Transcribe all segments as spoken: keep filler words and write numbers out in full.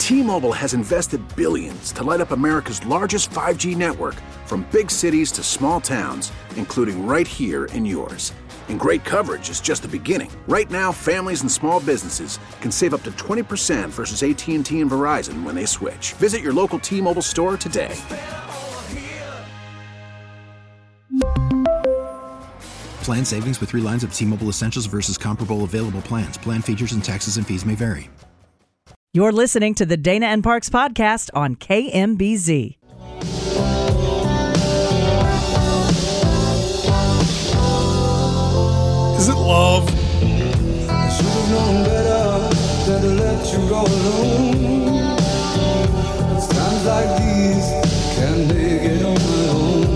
T-Mobile has invested billions to light up America's largest five G network, from big cities to small towns, including right here in yours. And great coverage is just the beginning. Right now, families and small businesses can save up to twenty percent versus A T and T and Verizon when they switch. Visit your local T-Mobile store today. Plan savings with three lines of T-Mobile Essentials versus comparable available plans. Plan features and taxes and fees may vary. You're listening to the Dana and Parks podcast on K M B Z. Is it love? I should have known better than to let you go alone. It's times like these can't make it on my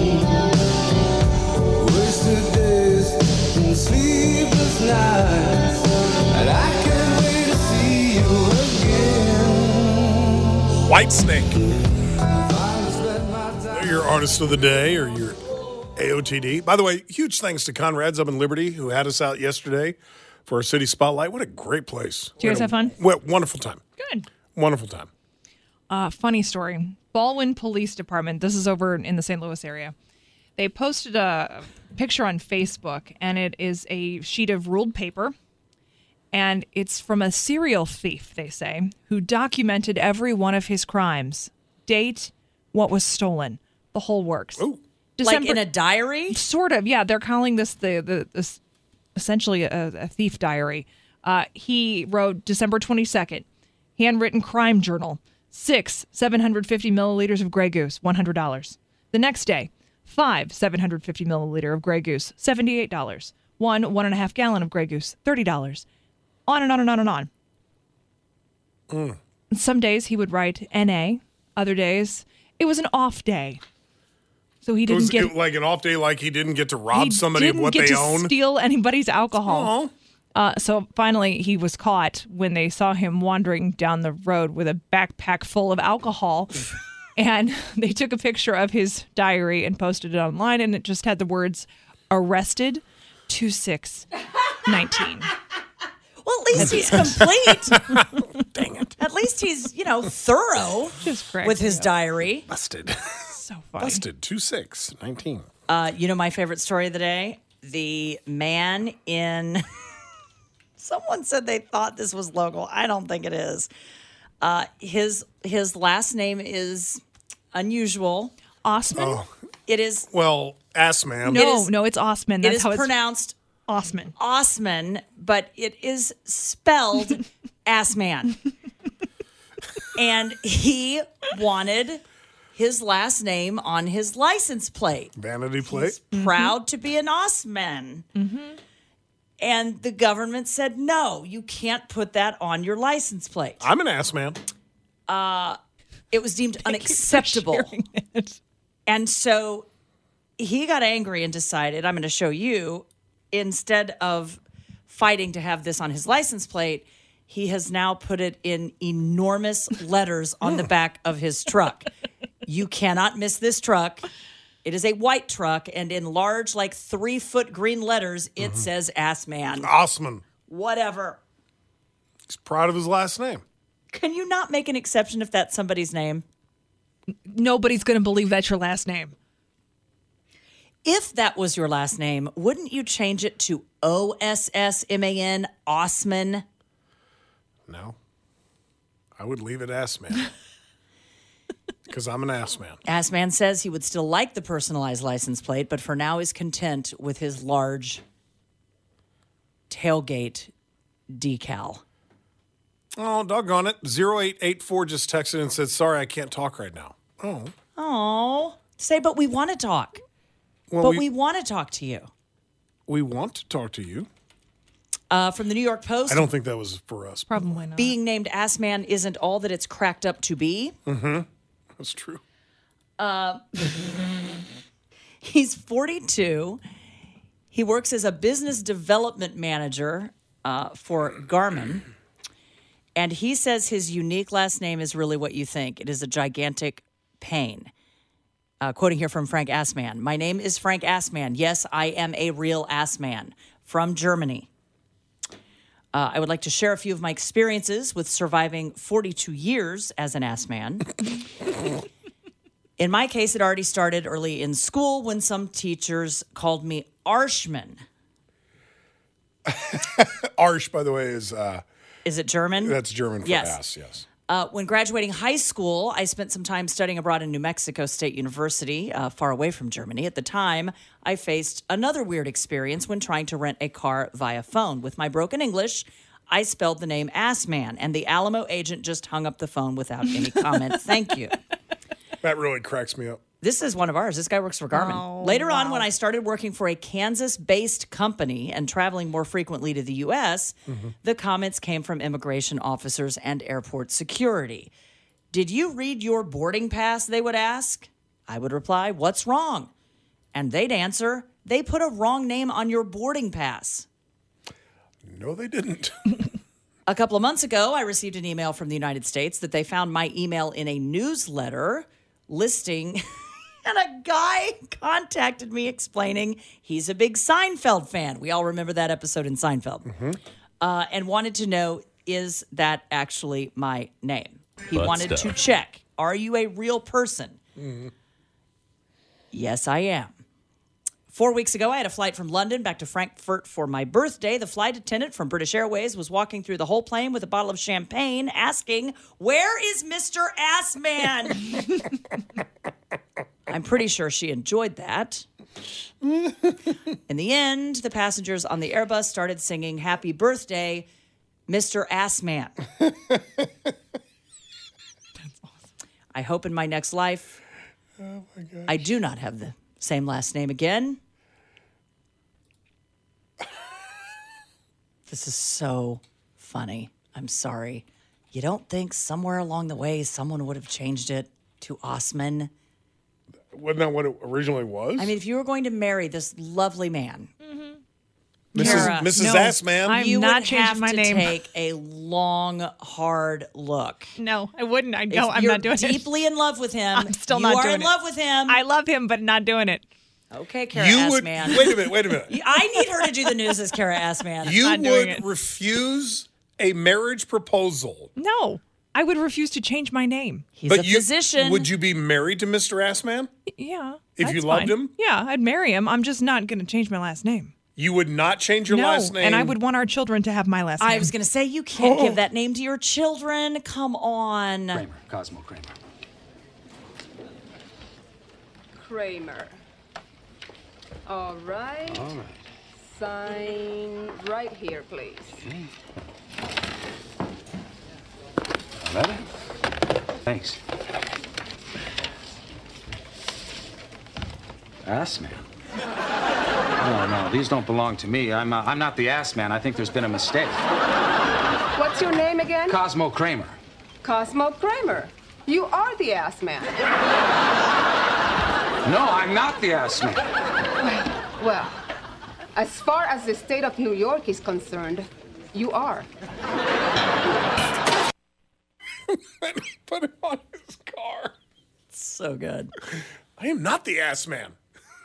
own. Wasted days and sleepless nights, and I can't wait to see you again. Whitesnake. They're your artist of the day or your A O T D. By the way, huge thanks to Conrad's up in Liberty who had us out yesterday for our city spotlight. What a great place. Did you guys have fun? Well, wonderful time. Good. Wonderful time. Uh, funny story. Baldwin Police Department, this is over in the Saint Louis area. They posted a picture on Facebook, and it is a sheet of ruled paper, and it's from a serial thief, they say, who documented every one of his crimes. Date, what was stolen, the whole works. Ooh. Like in a diary? Sort of, yeah. They're calling this the the this essentially a, a thief diary. Uh, he wrote December twenty-second, handwritten crime journal, six seven hundred fifty milliliters of Grey Goose, one hundred dollars. The next day, five seven hundred fifty milliliter of Grey Goose, seventy-eight dollars. One one and a half gallon of Grey Goose, thirty dollars. On and on and on and on. Mm. Some days he would write N A. Other days it was an off day. So he It didn't was get it, like an off day, like he didn't get to rob he somebody of didn't what get they to own. steal anybody's alcohol. Uh, so finally, he was caught when they saw him wandering down the road with a backpack full of alcohol. And they took a picture of his diary and posted it online, and it just had the words "arrested two six nineteen." Well, at least he's complete. Dang it. At least he's, you know, thorough Just with his up. diary. Busted. So funny. Busted. two six nineteen. Uh, you know my favorite story of the day? The man in... Someone said they thought this was local. I don't think it is. Uh, his his last name is unusual. Osman? Oh, It is well, ass man. No, is- no, it's Osman. it That's is how it's pronounced Osman. Osman, but it is spelled ass man. And he wanted his last name on his license plate. Vanity plate. He's proud to be an Osman. Mm-hmm. And the government said, no, you can't put that on your license plate. I'm an ass man. It was deemed unacceptable. Sharing it. And so he got angry and decided, I'm going to show you, instead of fighting to have this on his license plate, he has now put it in enormous letters on the back of his truck. You cannot miss this truck. It is a white truck, and in large, like three-foot green letters, it mm-hmm. says ass man. Osman. Whatever. He's proud of his last name. Can you not make an exception if that's somebody's name? Nobody's going to believe that's your last name. If that was your last name, wouldn't you change it to O S S M A N, Osman? No. I would leave it ass man. Because I'm an ass man. Ass man says he would still like the personalized license plate, but for now is content with his large tailgate decal. Oh, doggone it. zero eight eight four just texted and said, sorry, I can't talk right now. Oh. Oh. Say, but we want to talk. Well, but we, we want to talk to you. we want to talk to you. Uh, from the New York Post. I don't think that was for us. Probably not. Being named Ass Man isn't all that it's cracked up to be. Mm-hmm. That's true. Uh, he's forty-two. He works as a business development manager uh, for Garmin. And he says his unique last name is really what you think. It is a gigantic pain. Uh, quoting here from Frank Assman. My name is Frank Assman. Yes, I am a real ass man from Germany. Uh, I would like to share a few of my experiences with surviving forty-two years as an ass man. In my case, it already started early in school when some teachers called me Arschman. Arsch, by the way, is uh, Is it German? that's German for Yes. ass, yes. Uh, when graduating high school, I spent some time studying abroad in New Mexico State University, uh, far away from Germany. At the time, I faced another weird experience when trying to rent a car via phone. With my broken English, I spelled the name Assman, and the Alamo agent just hung up the phone without any comment. Thank you. That really cracks me up. This is one of ours. This guy works for Garmin. Oh, Later on, wow. when I started working for a Kansas-based company and traveling more frequently to the U S, Mm-hmm. the comments came from immigration officers and airport security. Did you read your boarding pass, they would ask? I would reply, what's wrong? And they'd answer, they put a wrong name on your boarding pass. No, they didn't. A couple of months ago, I received an email from the United States that they found my email in a newsletter listing... And a guy contacted me explaining he's a big Seinfeld fan. We all remember that episode in Seinfeld. Mm-hmm. Uh, and wanted to know, is that actually my name? He Butt wanted stuff. to check, are you a real person? Mm-hmm. Yes, I am. Four weeks ago, I had a flight from London back to Frankfurt for my birthday. The flight attendant from British Airways was walking through the whole plane with a bottle of champagne, asking, where is Mister Assman? I'm pretty sure she enjoyed that. In the end, the passengers on the Airbus started singing Happy Birthday, Mister Assman. That's awesome. I hope in my next life, Oh, my gosh. I do not have the same last name again. This is so funny. I'm sorry. You don't think somewhere along the way someone would have changed it to Osman? Wasn't that what it originally was? I mean, if you were going to marry this lovely man, Missus Kara, Missus no, Assman. I'm you not would changing have my to name. take a long, hard look. No, I wouldn't. I know If I'm you're not doing it. deeply in love with him. I'm still you not are doing in it. love with him. I love him, but not doing it. okay, Kara you Assman. would wait a minute. Wait a minute. I need her to do the news as Kara Assman. You not doing would it. refuse a marriage proposal, No, I would refuse to change my name. He's but a you physician. would you be married to Mister Assman? Yeah. If that's you loved fine. him? Yeah, I'd marry him. I'm just not going to change my last name. You would not change your no, last name, and I would want our children to have my last name. I was going to say, you can't give that name to your children. Come on. Kramer, Cosmo Kramer. Kramer. All right. All right. Sign right here, please. Okay. All right. Thanks. Ass man. No, no, these don't belong to me. I'm, uh, I'm not the ass man. I think there's been a mistake. What's your name again? Cosmo Kramer. Cosmo Kramer. You are the ass man. No, I'm not the ass man. Well, as far as the state of New York is concerned, you are. put him on his car. So good. I am not the ass man.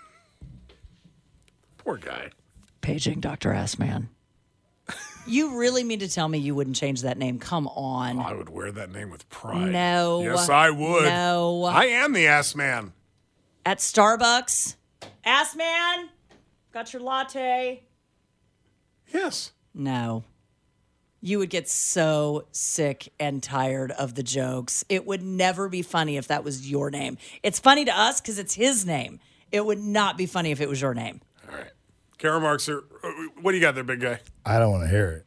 Poor guy. Paging Doctor Assman. You really mean to tell me you wouldn't change that name? Come on. I would wear that name with pride. No. Yes, I would. No. I am the ass man. At Starbucks, Assman, got your latte? Yes. No. You would get so sick and tired of the jokes. It would never be funny if that was your name. It's funny to us because it's his name. It would not be funny if it was your name. All right. Kara Markser, uh, what do you got there, big guy? I don't want to hear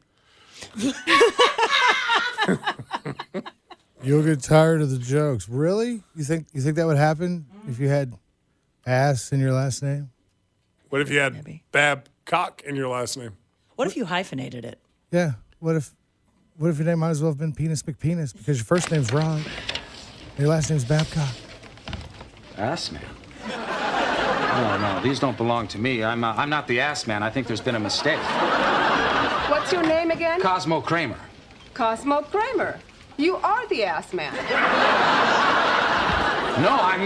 it. You'll get tired of the jokes. Really? You think you think that would happen if you had ass in your last name? What if you had Maybe. Babcock in your last name? What if you hyphenated it? Yeah. What if what if your name might as well have been Penis McPenis because your first name's Ron, and your last name's Babcock? Ass man. No, no, these don't belong to me. I'm, uh, I'm not the ass man. I think there's been a mistake. What's your name again? Cosmo Kramer. Cosmo Kramer. You are the ass man. No, I'm.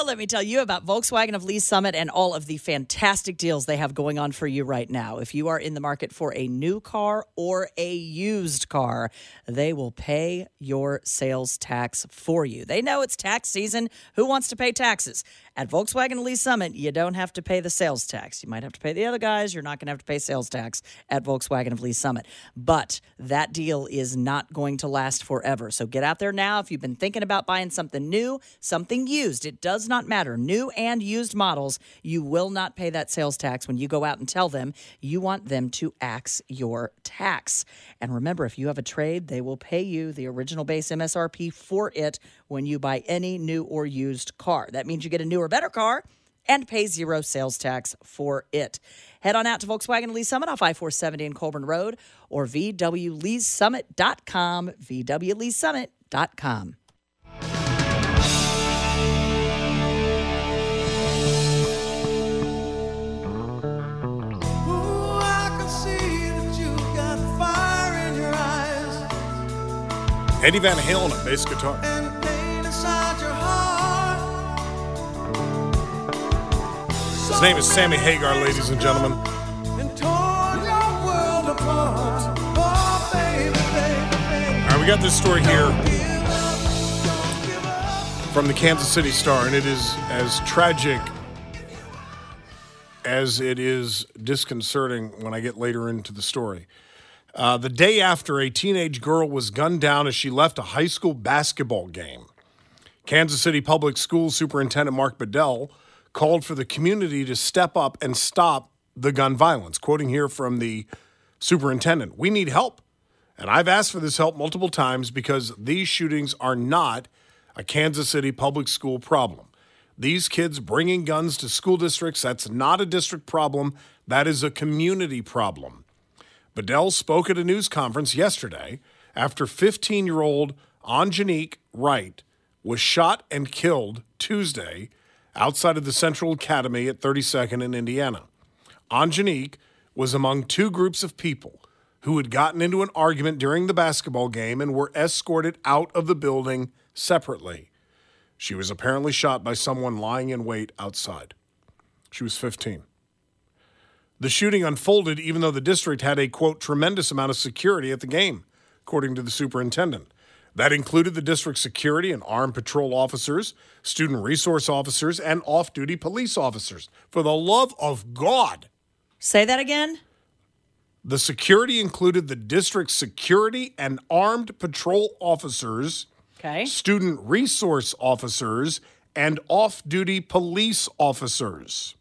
Well, let me tell you about Volkswagen of Lee Summit and all of the fantastic deals they have going on for you right now. If you are in the market for a new car or a used car, they will pay your sales tax for you. They know it's tax season. Who wants to pay taxes? At Volkswagen of Lee Summit, you don't have to pay the sales tax. You might have to pay the other guys. You're not going to have to pay sales tax at Volkswagen of Lee Summit. But that deal is not going to last forever. So get out there now. If you've been thinking about buying something new, something used, it does not matter. New and used models, you will not pay that sales tax when you go out and tell them you want them to axe your tax. And remember, if you have a trade, they will pay you the original base M S R P for it when you buy any new or used car. That means you get a newer, better car and pay zero sales tax for it. Head on out to Volkswagen Lee Summit off I four seventy in Colburn Road or V W Lees Summit dot com, V W Lees Summit dot com. Eddie Van Halen on bass guitar. His name is Sammy Hagar, ladies and gentlemen. All right, we got this story here from the Kansas City Star, and it is as tragic as it is disconcerting when I get later into the story. Uh, the day after a teenage girl was gunned down as she left a high school basketball game, Kansas City Public Schools Superintendent Mark Bedell called for the community to step up and stop the gun violence. Quoting here from the superintendent, "We need help, and I've asked for this help multiple times because these shootings are not a Kansas City public school problem. These kids bringing guns to school districts, that's not a district problem, that is a community problem." Bedell spoke at a news conference yesterday after fifteen-year-old Anjanique Wright was shot and killed Tuesday outside of the Central Academy at thirty-second in Indiana. Anjanique was among two groups of people who had gotten into an argument during the basketball game and were escorted out of the building separately. She was apparently shot by someone lying in wait outside. She was fifteen. The shooting unfolded even though the district had a, quote, tremendous amount of security at the game, according to the superintendent. That included the district security and armed patrol officers, student resource officers, and off-duty police officers. For the love of God. Say that again? The security included the district security and armed patrol officers, okay, student resource officers, and off-duty police officers.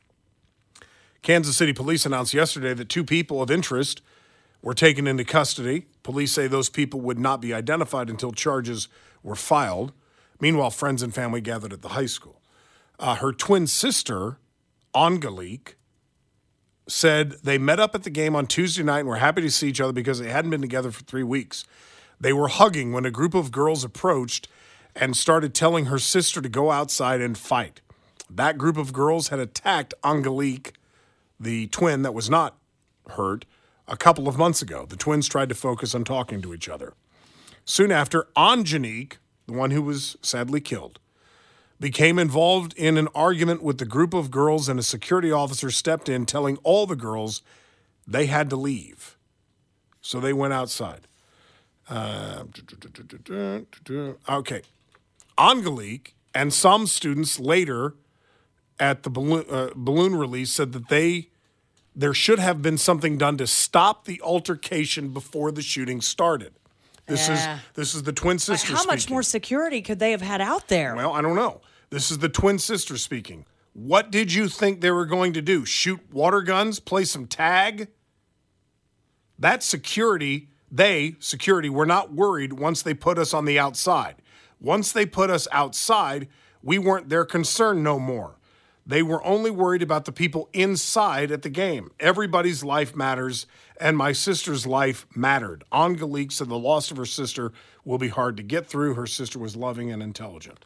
Kansas City Police announced yesterday that two people of interest were taken into custody. Police say those people would not be identified until charges were filed. Meanwhile, friends and family gathered at the high school. Uh, her twin sister, Angelique, said they met up at the game on Tuesday night and were happy to see each other because they hadn't been together for three weeks. They were hugging when a group of girls approached and started telling her sister to go outside and fight. That group of girls had attacked Angelique, the twin that was not hurt, a couple of months ago. The twins tried to focus on talking to each other. Soon after, Anjanique, the one who was sadly killed, became involved in an argument with the group of girls, and a security officer stepped in telling all the girls they had to leave. So they went outside. Uh, okay. Angelique and some students later at the balloon, uh, balloon release said that they there should have been something done to stop the altercation before the shooting started. This Yeah. is this is the twin sister How much speaking. more security could they have had out there? Well, I don't know. This is the twin sister speaking. What did you think they were going to do? Shoot water guns? Play some tag? That security, they, security, were not worried once they put us on the outside. Once they put us outside, we weren't their concern no more. They were only worried about the people inside at the game. Everybody's life matters, and my sister's life mattered. Angelique said the loss of her sister will be hard to get through. Her sister was loving and intelligent.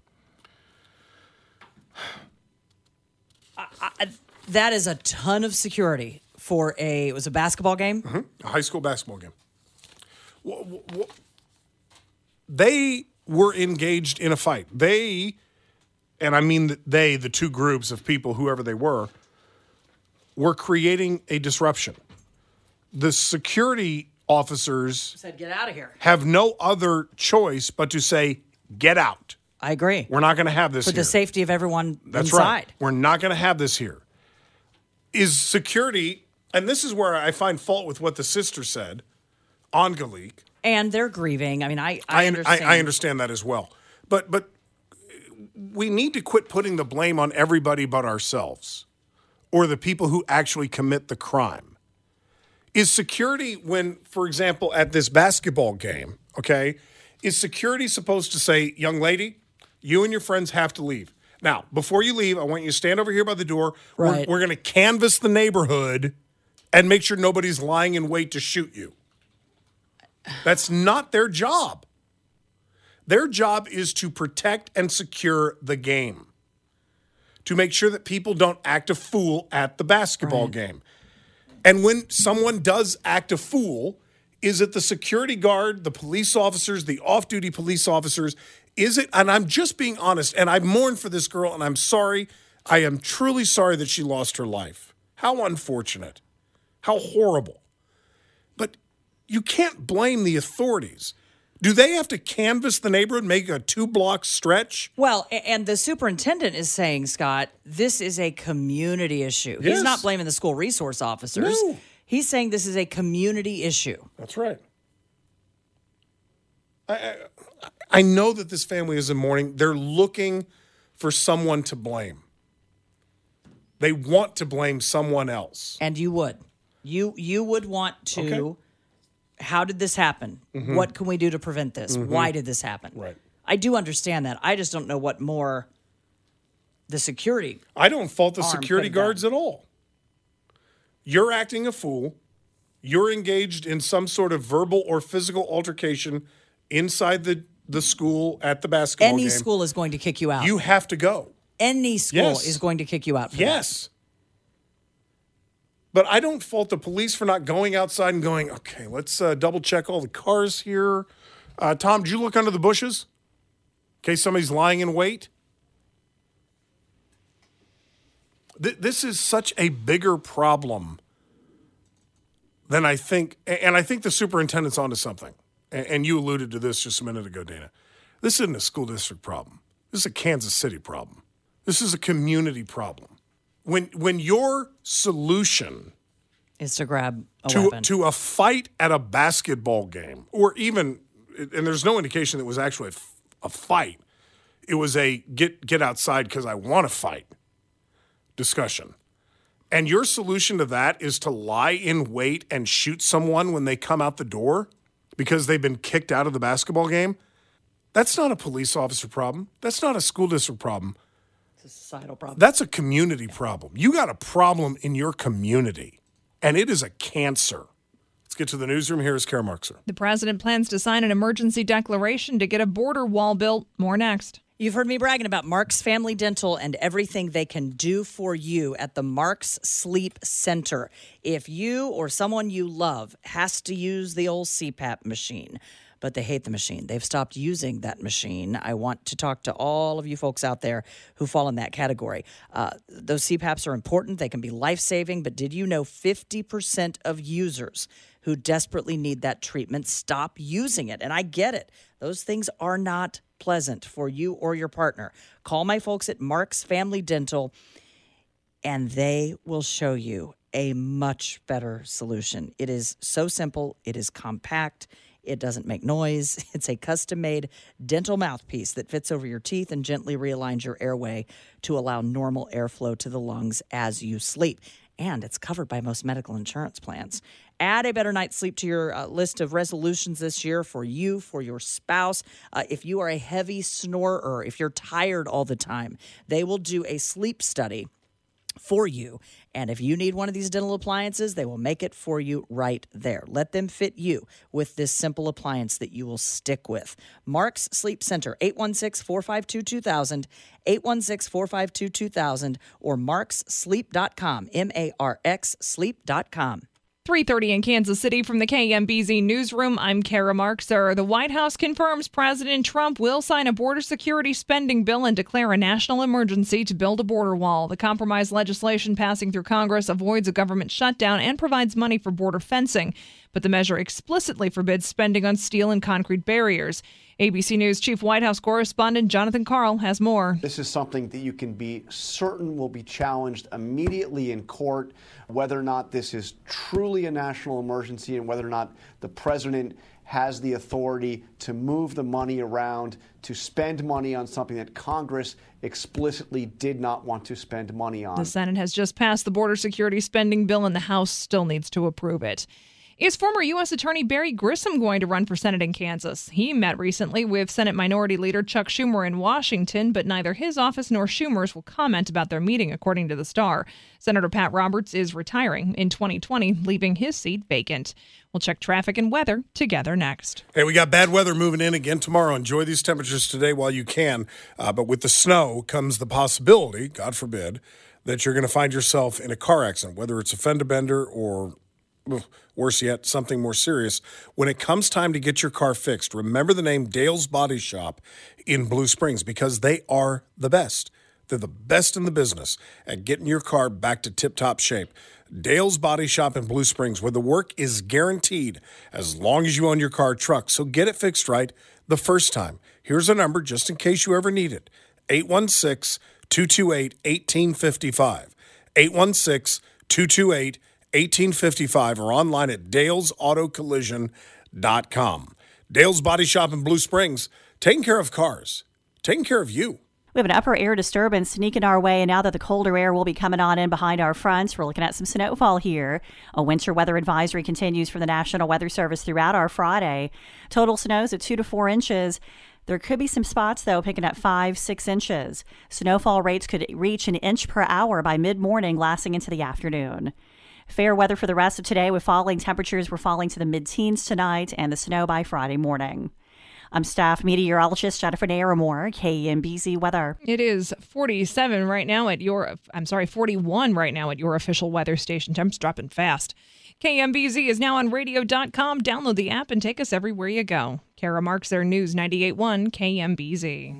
I, I, that is a ton of security for a, it was a basketball game? Mm-hmm. A high school basketball game. W- w- they were engaged in a fight. They and I mean that they, the two groups of people, whoever they were, were creating a disruption. The security officers said, "Get out of here." Have no other choice but to say, "Get out." I agree. We're not going to have this For here. the safety of everyone That's inside. right. We're not going to have this here. Is security, and this is where I find fault with what the sister said on Galik. And they're grieving. I mean, I I, I, understand. I, I understand that as well. But but we need to quit putting the blame on everybody but ourselves or the people who actually commit the crime. Is security when, for example, at this basketball game, okay, is security supposed to say, young lady, you and your friends have to leave? Now, before you leave, I want you to stand over here by the door. Right. We're, we're going to canvass the neighborhood and make sure nobody's lying in wait to shoot you. That's not their job. Their job is to protect and secure the game, to make sure that people don't act a fool at the basketball Right. game. And when someone does act a fool, is it the security guard, the police officers, the off-duty police officers? Is it, and I'm just being honest, and I mourn for this girl, and I'm sorry. I am truly sorry that she lost her life. How unfortunate. How horrible. But you can't blame the authorities. Do they have to canvass the neighborhood, make a two-block stretch? Well, a- and the superintendent is saying, Scott, this is a community issue. Yes. He's not blaming the school resource officers. No. He's saying this is a community issue. That's right. I, I, I know that this family is in mourning. They're looking for someone to blame. They want to blame someone else. And you would. You you would want to, Okay. how did this happen? Mhm. What can we do to prevent this? Mhm. Why did this happen? Right. I do understand that. I just don't know what more the security. I don't fault the arm security could have guards at all. You're acting a fool. You're engaged in some sort of verbal or physical altercation inside the, the school at the basketball Any game. school is going to kick you out. You have to go. Any school Yes. is going to kick you out for that. Yes. But I don't fault the police for not going outside and going, okay, let's uh, double check all the cars here. Uh, Tom, did you look under the bushes in case somebody's lying in wait? Th- this is such a bigger problem than I think. And I think the superintendent's onto something. And, and you alluded to this just a minute ago, Dana. This isn't a school district problem. This is a Kansas City problem. This is a community problem. When when your solution Is to grab a to weapon. to a fight at a basketball game, or even, and there's no indication that it was actually a, f- a fight. It was a get get outside because I want to fight discussion. And your solution to that is to lie in wait and shoot someone when they come out the door because they've been kicked out of the basketball game. That's not a police officer problem. That's not a school district problem. It's a societal problem. That's a community problem. You got a problem in your community, and it is a cancer. Let's get to the newsroom. Here's Kara Markser. The president plans to sign an emergency declaration to get a border wall built. More next. You've heard me bragging about Mark's Family Dental and everything they can do for you at the Mark's Sleep Center. If you or someone you love has to use the old C PAP machine, but they hate the machine, they've stopped using that machine, I want to talk to all of you folks out there who fall in that category. Uh, those C PAPs are important. They can be life-saving, but did you know fifty percent of users who desperately need that treatment stop using it? And I get it. Those things are not pleasant for you or your partner. Call my folks at Mark's Family Dental, and they will show you a much better solution. It is so simple. It is compact. It doesn't make noise. It's a custom-made dental mouthpiece that fits over your teeth and gently realigns your airway to allow normal airflow to the lungs as you sleep. And it's covered by most medical insurance plans. Add a better night's sleep to your uh, list of resolutions this year for you, for your spouse. Uh, if you are a heavy snorer, if you're tired all the time, they will do a sleep study for you. And if you need one of these dental appliances, they will make it for you right there. Let them fit you with this simple appliance that you will stick with. Mark's Sleep Center, eight one six, four five two, two thousand, eight one six, four five two, two thousand, or marks sleep dot com, M A R X sleep dot com. three thirty in Kansas City from the K M B Z newsroom. I'm Kara Markser. The White House confirms President Trump will sign a border security spending bill and declare a national emergency to build a border wall. The compromise legislation passing through Congress avoids a government shutdown and provides money for border fencing, but the measure explicitly forbids spending on steel and concrete barriers. A B C News Chief White House Correspondent Jonathan Karl has more. This is something that you can be certain will be challenged immediately in court, whether or not this is truly a national emergency and whether or not the president has the authority to move the money around, to spend money on something that Congress explicitly did not want to spend money on. The Senate has just passed the border security spending bill, and the House still needs to approve it. Is former U S. Attorney Barry Grissom going to run for Senate in Kansas? He met recently with Senate Minority Leader Chuck Schumer in Washington, but neither his office nor Schumer's will comment about their meeting, according to the Star. Senator Pat Roberts is retiring in twenty twenty, leaving his seat vacant. We'll check traffic and weather together next. Hey, we got bad weather moving in again tomorrow. Enjoy these temperatures today while you can. Uh, but with the snow comes the possibility, God forbid, that you're going to find yourself in a car accident, whether it's a fender bender or worse yet, something more serious. When it comes time to get your car fixed, remember the name Dale's Body Shop in Blue Springs, because they are the best. They're the best in the business at getting your car back to tip-top shape. Dale's Body Shop in Blue Springs, where the work is guaranteed as long as you own your car or truck. So get it fixed right the first time. Here's a number just in case you ever need it. eight one six, two two eight, one eight five five. eight one six, two two eight, eighteen fifty-five or online at dales auto collision dot com. Dale's Body Shop in Blue Springs, taking care of cars, taking care of you. We have an upper air disturbance sneaking our way, and now that the colder air will be coming on in behind our fronts, we're looking at some snowfall here. A winter weather advisory continues for the National Weather Service throughout our Friday. Total snows at two to four inches. There could be some spots, though, picking up five, six inches. Snowfall rates could reach an inch per hour by mid-morning, lasting into the afternoon. Fair weather for the rest of today with falling temperatures. We're falling to the mid-teens tonight and the snow by Friday morning. I'm staff meteorologist Jennifer Naramore, K M B Z Weather. It is forty-seven right now at your, I'm sorry, forty-one right now at your official weather station. Temps dropping fast. K M B Z is now on radio dot com. Download the app and take us everywhere you go. Kara Markser, News ninety-eight point one K M B Z.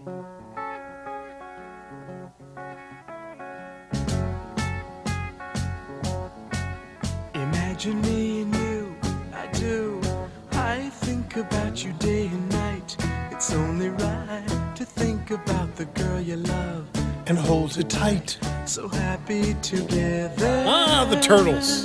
Imagine me and you, I do. I think about you day and night. It's only right to think about the girl you love and hold it tight. So happy together. Ah, the Turtles.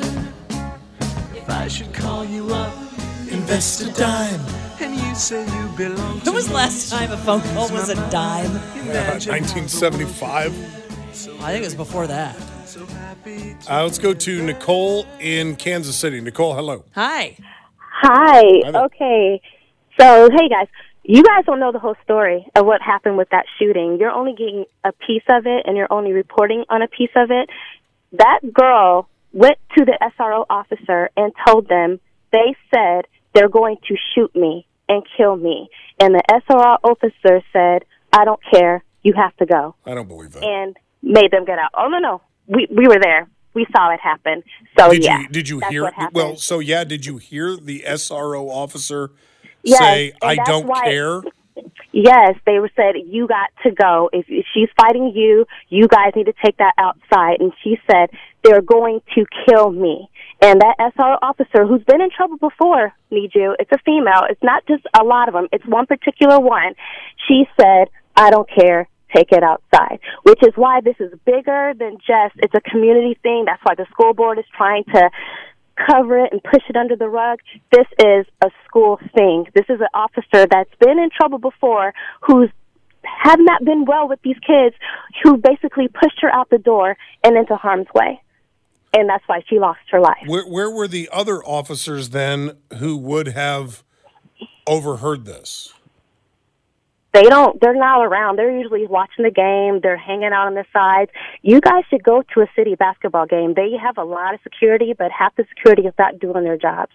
If I should call you up, invest a dime, and you say you belong to When was the last time a phone call was a dime? Yeah, nineteen seventy-five. I think it was before that. Uh, let's go to Nicole in Kansas City. Nicole, hello. Hi. Hi. Okay. So, hey, guys. You guys don't know the whole story of what happened with that shooting. You're only getting a piece of it, and you're only reporting on a piece of it. That girl went to the S R O officer and told them they said they're going to shoot me and kill me. And the S R O officer said, I don't care. You have to go. I don't believe that. And made them get out. Oh, no, no. We we were there. We saw it happen. So, did yeah. You, did you that's hear? what happened. Well, so, yeah, did you hear the S R O officer yes, say, I that's don't why, care? Yes, they were said, you got to go. If, if she's fighting you, you guys need to take that outside. And she said, they're going to kill me. And that S R O officer, who's been in trouble before, need you, it's a female. It's not just a lot of them. It's one particular one. She said, I don't care. Take it outside, which is why this is bigger than just, it's a community thing. That's why the school board is trying to cover it and push it under the rug. This is a school thing. This is an officer that's been in trouble before, who's have not been well with these kids, who basically pushed her out the door and into harm's way. And that's why she lost her life. Where, where were the other officers then who would have overheard this? They don't, they're not around. They're usually watching the game. They're hanging out on the sides. You guys should go to a city basketball game. They have a lot of security, but half the security is not doing their jobs.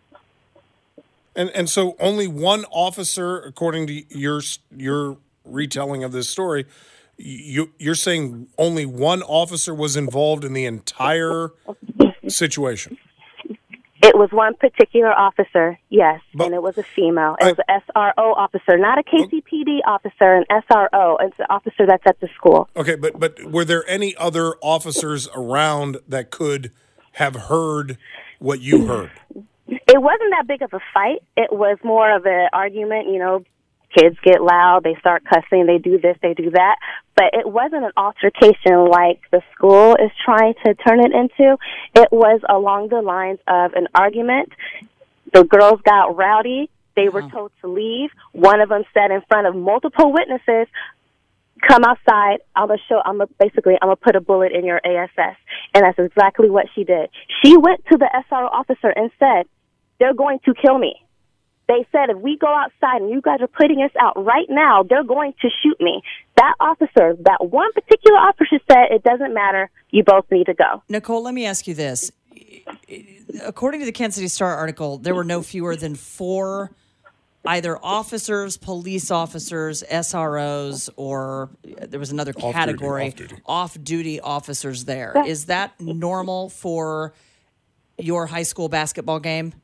And and so only one officer, according to your your retelling of this story, you you're saying only one officer was involved in the entire situation. It was one particular officer, yes, But- and it was a female. It I- was an S R O officer, not a K C P D officer, an S R O. It's an officer that's at the school. Okay, but but were there any other officers around that could have heard what you heard? It wasn't that big of a fight. It was more of an argument, you know, kids get loud, they start cussing, they do this, they do that. But it wasn't an altercation like the school is trying to turn it into. It was along the lines of an argument. The girls got rowdy. They were told to leave. One of them said in front of multiple witnesses, come outside. I'm gonna show. I'm gonna basically. I'm gonna put a bullet in your A S S, and that's exactly what she did. She went to the S R O officer and said, "They're going to kill me." They said, if we go outside and you guys are putting us out right now, they're going to shoot me. That officer, that one particular officer said, it doesn't matter. You both need to go. Nicole, let me ask you this. According to the Kansas City Star article, there were no fewer than four either officers, police officers, S R Os, or there was another Off-duty, category, off-duty. off-duty officers there. Yeah. Is that normal for your high school basketball game?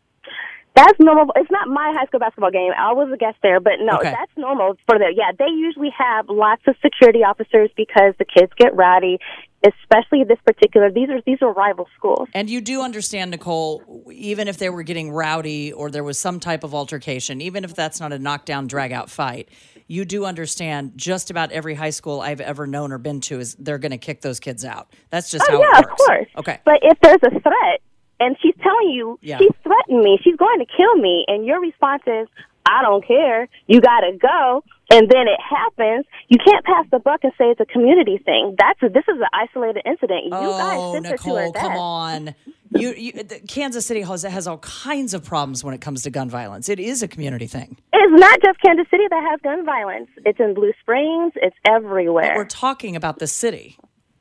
That's normal. It's not my high school basketball game. I was a guest there, but no, Okay. that's normal for there. Yeah, they usually have lots of security officers because the kids get rowdy, especially this particular. These are these are rival schools. And you do understand, Nicole, even if they were getting rowdy or there was some type of altercation, even if that's not a knockdown, drag-out fight, you do understand just about every high school I've ever known or been to is they're going to kick those kids out. That's just Oh how yeah, it works. of course. Okay. But if there's a threat and she's telling you Yeah. she's threatened me, she's going to kill me, and your response is, I don't care, you got to go, and then it happens, you can't pass the buck and say it's a community thing. That's a, this is an isolated incident. You guys Oh, sent her to her Nicole, death. come on. You, you, the- Kansas City has, has all kinds of problems when it comes to gun violence. It is a community thing. It's not just Kansas City that has gun violence. It's in Blue Springs. It's everywhere. But we're talking about the city.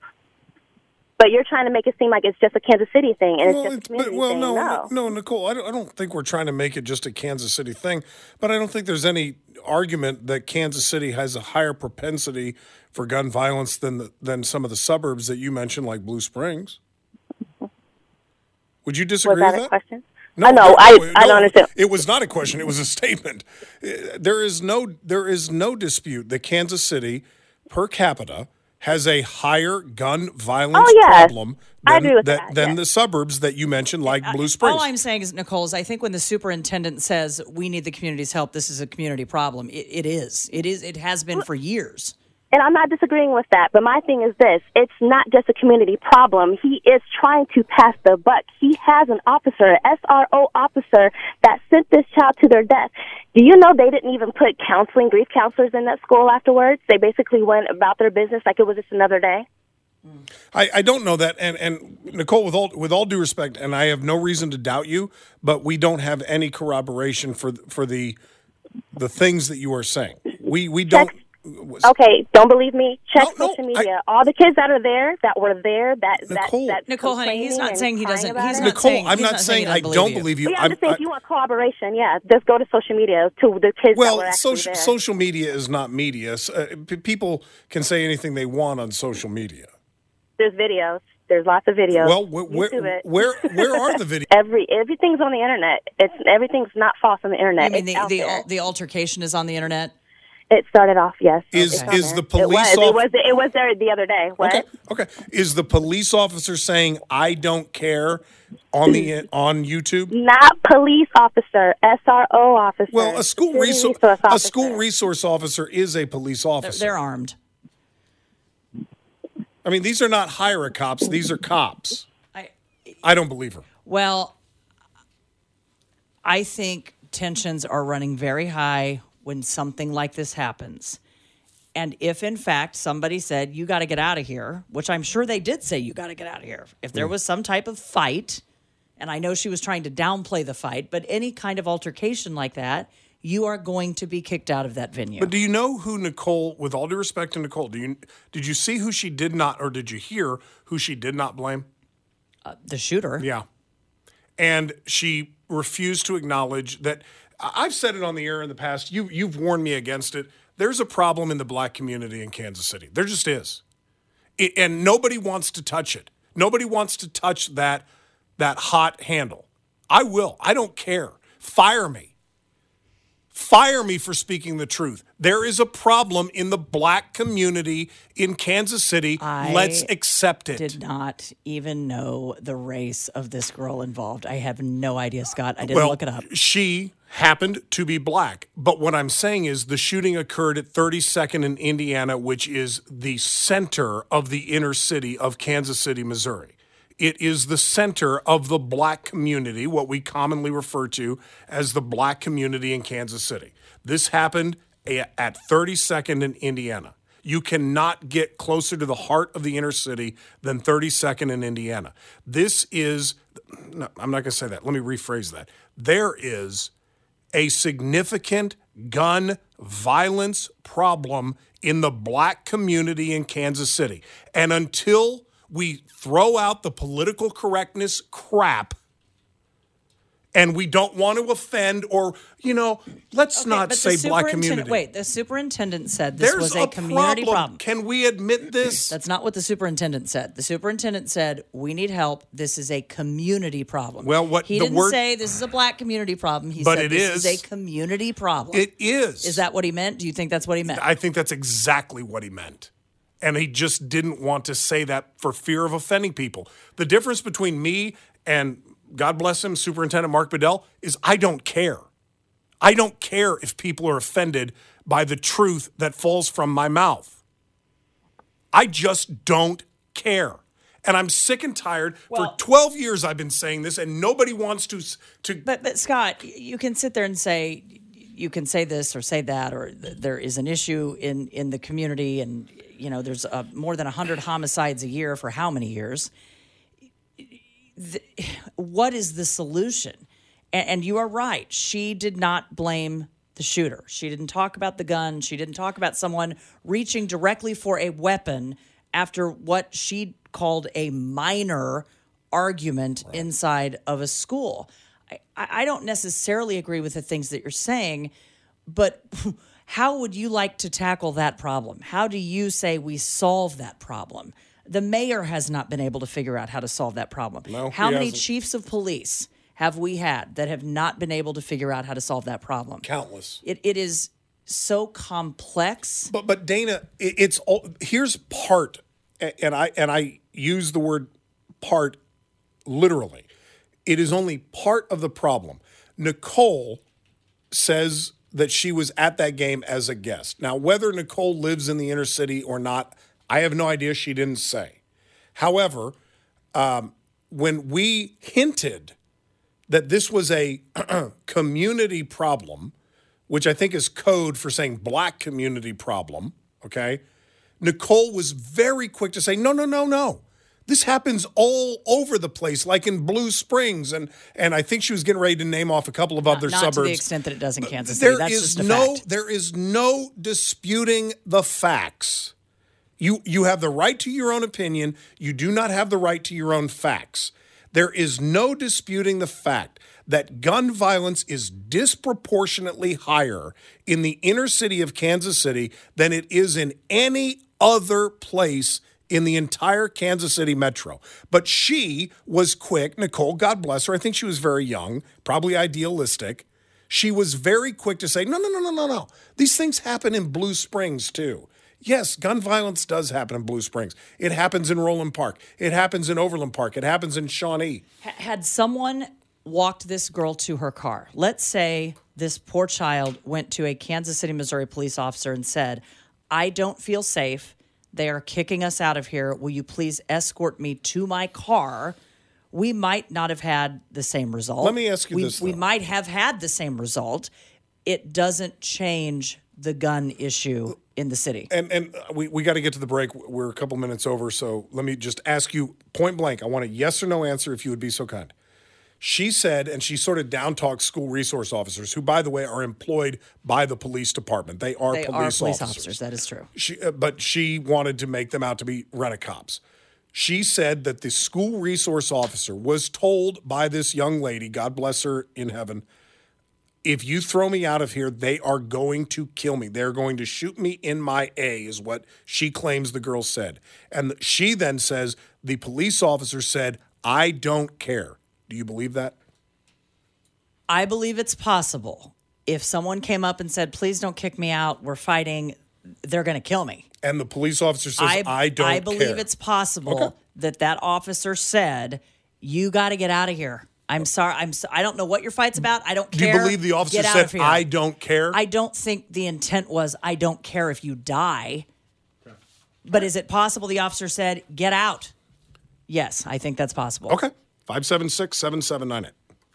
But you're trying to make it seem like it's just a Kansas City thing, and it's Well, just a it's- community but, well thing. no, No. no, Nicole, I don't, I don't think we're trying to make it just a Kansas City thing, but I don't think there's any argument that Kansas City has a higher propensity for gun violence than the, than some of the suburbs that you mentioned, like Blue Springs. Would you disagree Was that with a that? question? No, I know. no, I, no, I no, don't understand. It was not a question. It was a statement. Uh, There is no there is no dispute that Kansas City, per capita, has a higher gun violence Oh, yes. problem I than, agree with that- that, than yes. the suburbs that you mentioned, like Blue I- Springs. All I'm saying is, Nicole, is I think when the superintendent says we need the community's help, this is a community problem. It, it is. It is. It has been for years. And I'm not disagreeing with that, but my thing is this. It's not just a community problem. He is trying to pass the buck. He has an officer, an S R O officer, that sent this child to their death. Do you know they didn't even put counseling, grief counselors in that school afterwards? They basically went about their business like it was just another day. I, I don't know that, and, and Nicole, with all with all due respect, and I have no reason to doubt you, but we don't have any corroboration for for the the things that you are saying. We we don't. Okay, don't believe me? Check No, no, social media. All the kids that are there, that were there, that Nicole. that, that Nicole, honey, he's complaining not and saying he crying doesn't. about He's it. not Nicole, saying. I'm he's not saying he I doesn't don't you. believe you. Yeah, I'm I'm- just saying, I- if you want corroboration, yeah, just go to social media to the kids that Well, were actually social there. social media is not media. S- Uh, p- people can say anything they want on social media. There's videos. There's lots of videos. Well, wh- where YouTube it. where where are the videos? Every everything's on the internet. It's everything's not false on the internet. You mean it's the out the, there. al- the altercation is on the internet? It started off, yes. Is It's on is there. the police It was. It off- was. It was there the other day. What? Okay, okay. Is the police officer saying I don't care on the on YouTube? Not police officer, S R O officer. Well, a school Security resource resource a officer. school resource officer is a police They're, officer. they're armed. I mean, these are not hire cops; these are cops. I I don't believe her. Well, I think tensions are running very high when something like this happens. And if, in fact, somebody said, you got to get out of here, which I'm sure they did say, you got to get out of here. If there was some type of fight, and I know she was trying to downplay the fight, but any kind of altercation like that, you are going to be kicked out of that venue. But do you know who Nicole, with all due respect to Nicole, do you did you see who she did not, or did you hear who she did not blame? Uh, the shooter. Yeah. And she refused to acknowledge that. I- I've said it on the air in the past. You, you've warned me against it. There's a problem in the black community in Kansas City. There just is. It, and nobody wants to touch it. Nobody wants to touch that, that hot handle. I will. I don't care. Fire me. Fire me for speaking the truth. There is a problem in the black community in Kansas City. I Let's accept it. Did not even know the race of this girl involved. I have no idea, Scott. I didn't well, look it up. She happened to be black. But what I'm saying is the shooting occurred at thirty-second in Indiana, which is the center of the inner city of Kansas City, Missouri. It is the center of the black community, what we commonly refer to as the black community in Kansas City. This happened at thirty-second in Indiana. You cannot get closer to the heart of the inner city than thirty-second in Indiana. This is, no, I'm not going to say that. Let me rephrase that. There is a significant gun violence problem in the black community in Kansas City. And until we throw out the political correctness crap and we don't want to offend or, you know, let's Okay, not but say the black superintendent- community. Wait, the superintendent said this There's was a, a community problem. problem. Can we admit this? That's not what the superintendent said. The superintendent said, we need help. This is a community problem. Well, what he the didn't word- say this is a black community problem. He But said it this is. is a community problem. It is. Is that what he meant? Do you think that's what he meant? I think that's exactly what he meant. And he just didn't want to say that for fear of offending people. The difference between me and, God bless him, Superintendent Mark Bedell, is I don't care. I don't care if people are offended by the truth that falls from my mouth. I just don't care. And I'm sick and tired. Well- for twelve years I've been saying this, and nobody wants to... to But, but Scott, you can sit there and say, you can say this or say that, or th- there is an issue in, in the community, and you know there's uh, more than one hundred homicides a year for how many years? The, what is the solution? And, and you are right. She did not blame the shooter. She didn't talk about the gun. She didn't talk about someone reaching directly for a weapon after what she called a minor argument right. inside of a school. I, I don't necessarily agree with the things that you're saying, but how would you like to tackle that problem? How do you say we solve that problem? The mayor has not been able to figure out how to solve that problem. No, how he many hasn't. chiefs of police have we had that have not been able to figure out how to solve that problem? Countless. It, it is so complex. But but Dana, it, it's all, here's part, and I and I use the word part literally. It is only part of the problem. Nicole says that she was at that game as a guest. Now, whether Nicole lives in the inner city or not, I have no idea. She didn't say. However, um, when we hinted that this was a community problem, which I think is code for saying black community problem, okay, Nicole was very quick to say, no, no, no, no. This happens all over the place, like in Blue Springs. And and I think she was getting ready to name off a couple of Not, other not suburbs. to the extent that it does in Kansas City. There That's is just a no, fact. there is no disputing the facts. You you have the right to your own opinion. You do not have the right to your own facts. There is no disputing the fact that gun violence is disproportionately higher in the inner city of Kansas City than it is in any other place in the entire Kansas City metro. But she was quick, Nicole, God bless her. I think she was very young, probably idealistic. She was very quick to say, no, no, no, no, no, no. These things happen in Blue Springs too. Yes, gun violence does happen in Blue Springs. It happens in Roland Park. It happens in Overland Park. It happens in Shawnee. H- had someone walked this girl to her car, let's say this poor child went to a Kansas City, Missouri police officer and said, I don't feel safe. They are kicking us out of here. Will you please escort me to my car? We might not have had the same result. Let me ask you we, this, We though. might have had the same result. It doesn't change the gun issue in the city. And and we, we got to get to the break. We're a couple minutes over, so let me just ask you point blank. I want a yes or no answer if you would be so kind. She said, and she sort of down-talked school resource officers, who, by the way, are employed by the police department. They are They police are police officers. officers. That is true. She, uh, but she wanted to make them out to be rent-a-cops. She said that the school resource officer was told by this young lady, God bless her in heaven, if you throw me out of here, they are going to kill me. They're going to shoot me in my A, is what she claims the girl said. And she then says, the police officer said, I don't care. Do you believe that? I believe it's possible. If someone came up and said, please don't kick me out, we're fighting, they're going to kill me. And the police officer says, I, I don't I believe care. it's possible Okay. that that officer said, you got to get out of here. I'm sorry. I'm. So, I don't know what your fight's about. I don't Do care. you believe the officer Get out said, of here. I don't care? I don't think the intent was, I don't care if you die. Okay. But is it possible the officer said, get out? Yes, I think that's possible. Okay. five seven six, seven seven nine eight.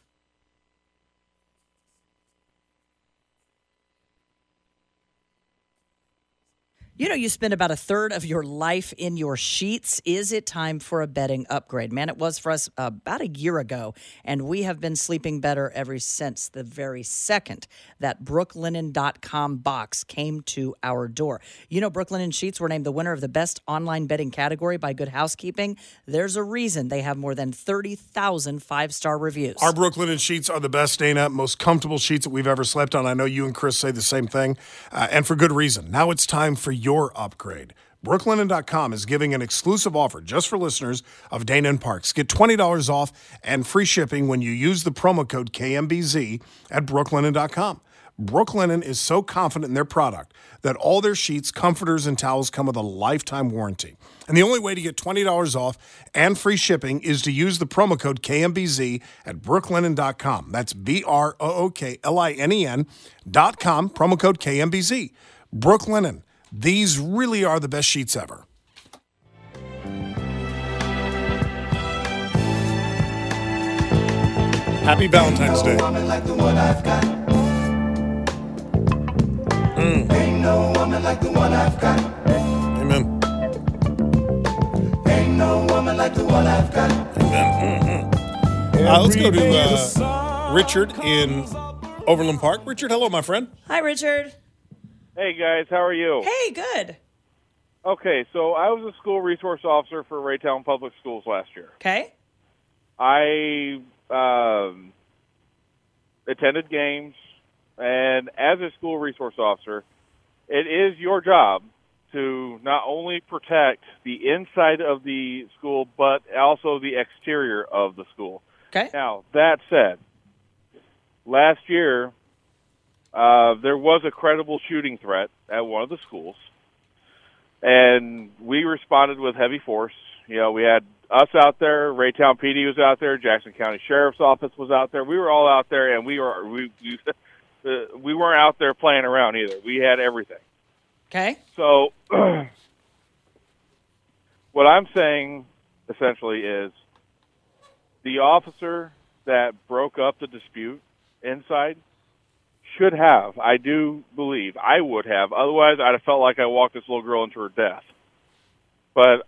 You know, you spend about a third of your life in your sheets. Is it time for a bedding upgrade? Man, it was for us uh, about a year ago, and we have been sleeping better ever since the very second that brooklinen dot com box came to our door. You know, Brooklinen Sheets were named the winner of the best online bedding category by Good Housekeeping. There's a reason they have more than thirty thousand five-star reviews. Our Brooklinen sheets are the best, Dana, most comfortable sheets that we've ever slept on. I know you and Chris say the same thing, uh, and for good reason. Now it's time for your upgrade. brooklinen dot com is giving an exclusive offer just for listeners of Dana and Parks. Get twenty dollars off and free shipping when you use the promo code K M B Z at brooklinen dot com. Brooklinen is so confident in their product that all their sheets, comforters, and towels come with a lifetime warranty. And the only way to get twenty dollars off and free shipping is to use the promo code K M B Z at brooklinen dot com. That's B R O O K L I N E N dot com, promo code K M B Z. Brooklinen. These really are the best sheets ever. Happy Valentine's Day. Mm. Ain't no woman like the one I've got. Amen. Ain't no woman like the one I've got. Amen. Mm-hmm. Uh, let's go to uh, Richard in Overland Park. Richard, hello, my friend. Hi, Richard. Hey, guys. How are you? Hey, good. Okay, so I was a school resource officer for Raytown Public Schools last year. Okay. I um, attended games, and as a school resource officer, it is your job to not only protect the inside of the school, but also the exterior of the school. Okay. Now, that said, last year, uh, there was a credible shooting threat at one of the schools, and we responded with heavy force. You know, we had us out there, Raytown P D was out there, Jackson County Sheriff's Office was out there. We were all out there, and we were we we, uh, we weren't out there playing around either. We had everything. Okay. So what I'm saying essentially is the officer that broke up the dispute inside should have, I do believe, I would have. Otherwise, I'd have felt like I walked this little girl into her death. But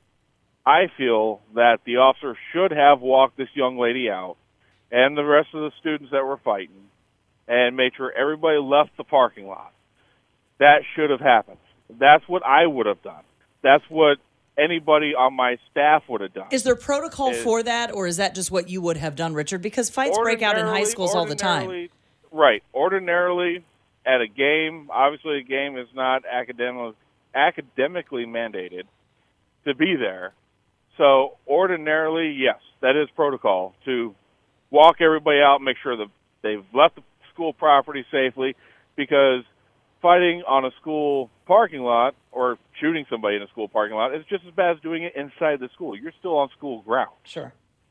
I feel that the officer should have walked this young lady out and the rest of the students that were fighting and made sure everybody left the parking lot. That should have happened. That's what I would have done. That's what anybody on my staff would have done. Is there protocol Is- for that, or is that just what you would have done, Richard? Because fights break out in high Ordinarily- schools all the time. ordinarily- Right. Ordinarily, at a game, obviously a game is not academic, academically mandated to be there. So ordinarily, yes, that is protocol to walk everybody out, make sure that they've left the school property safely, because fighting on a school parking lot or shooting somebody in a school parking lot is just as bad as doing it inside the school. You're still on school ground. Sure.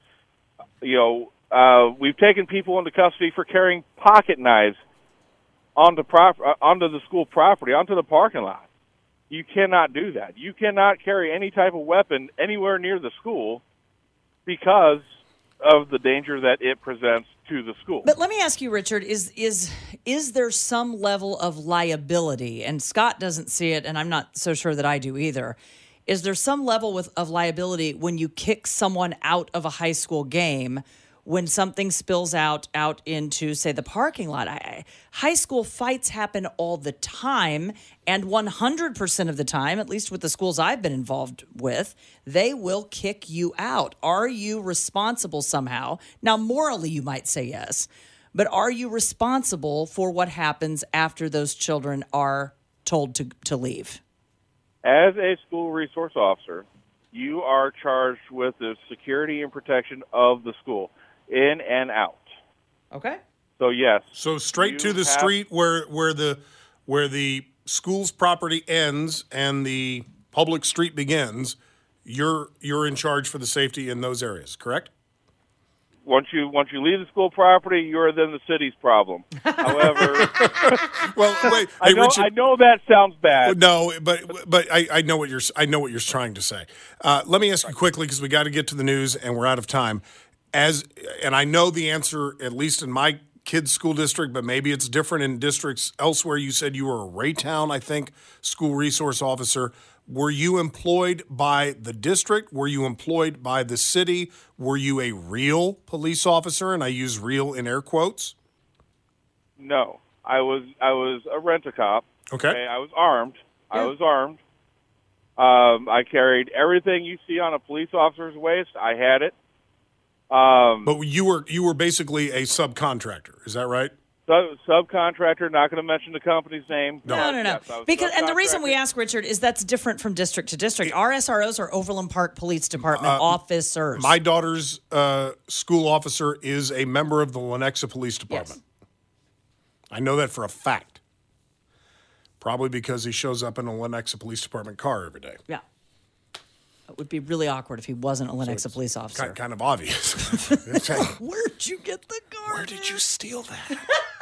You know, uh, we've taken people into custody for carrying pocket knives onto prop- uh, onto the school property, onto the parking lot. You cannot do that. You cannot carry any type of weapon anywhere near the school because of the danger that it presents to the school. But let me ask you, Richard, is is is there some level of liability? And Scott doesn't see it, and I'm not so sure that I do either. Is there some level with, of liability when you kick someone out of a high school game when something spills out out into, say, the parking lot? I, high school fights happen all the time, and one hundred percent of the time, at least with the schools I've been involved with, they will kick you out. Are you responsible somehow? Now, morally, you might say yes, but are you responsible for what happens after those children are told to, to leave? As a school resource officer, you are charged with the security and protection of the school, in and out. Okay. So yes. So straight to you the have- street where where the where the school's property ends and the public street begins, you're you're in charge for the safety in those areas, correct? Once you once you leave the school property, you're then the city's problem. However, well, wait, I hey, know Richard, I know that sounds bad. No, but but I, I know what you're I know what you're trying to say. Uh, let me ask you quickly because we got to get to the news and we're out of time. As and I know the answer, at least in my kids' school district, but maybe it's different in districts elsewhere. You said you were a Raytown, I think, school resource officer. Were you employed by the district? Were you employed by the city? Were you a real police officer? And I use real in air quotes. No, I was I was a rent-a-cop. Okay. I was armed. I was armed. Um, I carried everything you see on a police officer's waist. I had it. Um, but you were you were basically a subcontractor. Is that right? Sub, subcontractor, not going to mention the company's name. No, no, no. Yes, I was Because and the reason we subcontractor. ask, Richard, is that's different from district to district. Our S R Os are Overland Park Police Department Uh, officers. My daughter's uh, school officer is a member of the Lenexa Police Department. I know that for a fact. Probably because he shows up in a Lenexa Police Department car every day. Yeah. It would be really awkward if he wasn't a Lenexa So police officer. Kind, kind of obvious. Where'd you get the car? Where did you steal that?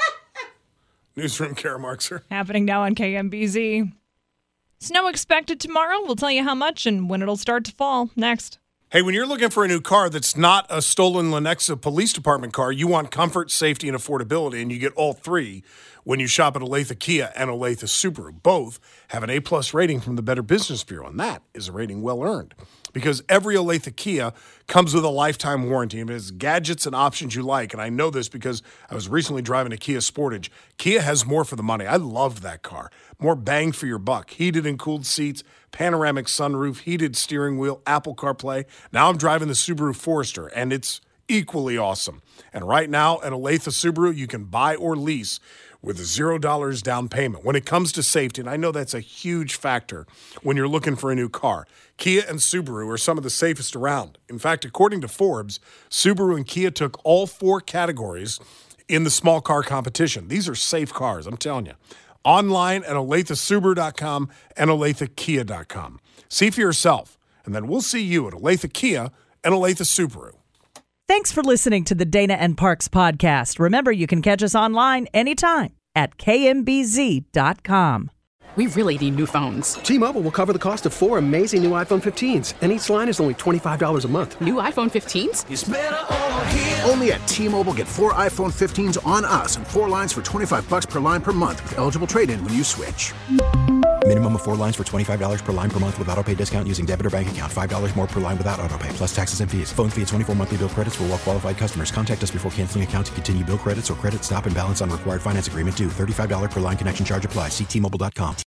Newsroom, Kara Markser. Happening now on K M B Z. Snow expected tomorrow. We'll tell you how much and when it'll start to fall. Next. Hey, when you're looking for a new car that's not a stolen Lenexa Police Department car, you want comfort, safety, and affordability, and you get all three when you shop at Olathe Kia and Olathe Subaru. Both have an A-plus rating from the Better Business Bureau, and that is a rating well earned. Because every Olathe Kia comes with a lifetime warranty and it has gadgets and options you like. And I know this because I was recently driving a Kia Sportage. Kia has more for the money. I loved that car. More bang for your buck. Heated and cooled seats, panoramic sunroof, heated steering wheel, Apple CarPlay. Now I'm driving the Subaru Forester, and it's equally awesome. And right now at Olathe Subaru, you can buy or lease with a zero dollars down payment. When it comes to safety, and I know that's a huge factor when you're looking for a new car, Kia and Subaru are some of the safest around. In fact, according to Forbes, Subaru and Kia took all four categories in the small car competition. These are safe cars, I'm telling you. Online at olathe subaru dot com and olathe kia dot com. See for yourself, and then we'll see you at Olathe Kia and Olathe Subaru. Thanks for listening to the Dana and Parks podcast. Remember, you can catch us online anytime at K M B Z dot com. We really need new phones. T-Mobile will cover the cost of four amazing new iPhone fifteens, and each line is only twenty-five dollars a month. New iPhone fifteens? It's better over here. Only at T-Mobile, get four iPhone fifteens on us and four lines for twenty-five bucks per line per month with eligible trade-in when you switch. Minimum of four lines for twenty-five dollars per line per month with auto pay discount using debit or bank account. five dollars more per line without auto pay, plus taxes and fees. Phone fee at twenty-four monthly bill credits for well-qualified customers. Contact us before canceling account to continue bill credits or credit stop and balance on required finance agreement due. thirty-five dollars per line connection charge applies. See T Mobile dot com.